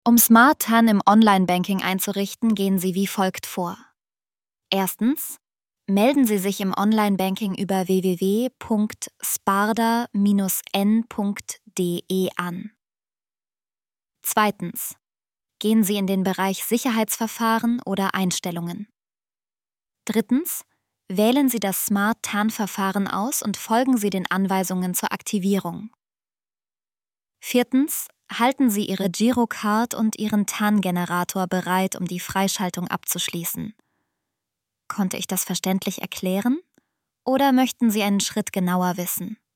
Um Smart TAN im Online-Banking einzurichten, gehen Sie wie folgt vor. Erstens, melden Sie sich im Online-Banking über www.sparda-n.de an. Zweitens, gehen Sie in den Bereich Sicherheitsverfahren oder Einstellungen. Drittens, wählen Sie das Smart TAN-Verfahren aus und folgen Sie den Anweisungen zur Aktivierung. Viertens, halten Sie Ihre Girocard und Ihren TAN-Generator bereit, um die Freischaltung abzuschließen. Konnte ich das verständlich erklären? Oder möchten Sie einen Schritt genauer wissen?